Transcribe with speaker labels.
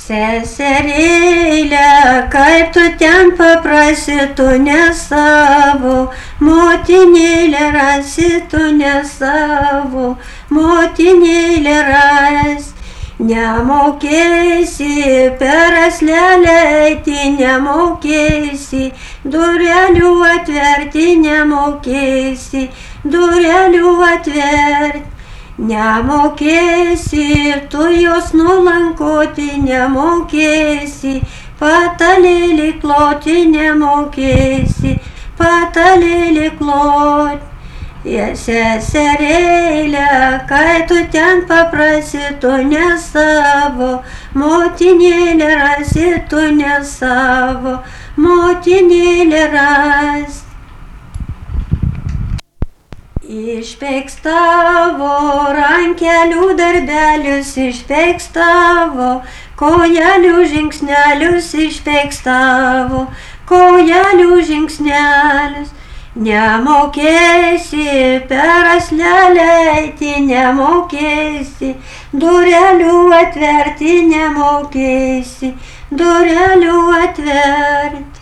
Speaker 1: Seserėlė, kaip tu ten paprasi, tu ne savo, motinėlė rasi, tu ne savo, motinėlė ras. Nemokėsi per aslelę eiti, nemokėsi, durelių atverti, nemokėsi, durelių atverti. Nemokėsi, tu jos nulankoti, nemokėsi, patalėlį kloti, nemokėsi, patalėlį kloti. Seserėlė, kai tu ten paprasi, tu ne savo, motinėlė rasi, tu ne savo, motinėlė ras. Išpeikstavo rankelių darbelius, išpeikstavo kojelių žingsnelius, išpeikstavo kojelių žingsnelius. Nemokėsi per aslelę eiti, nemokėsi, durelių atverti, nemokėsi, durelių atverti.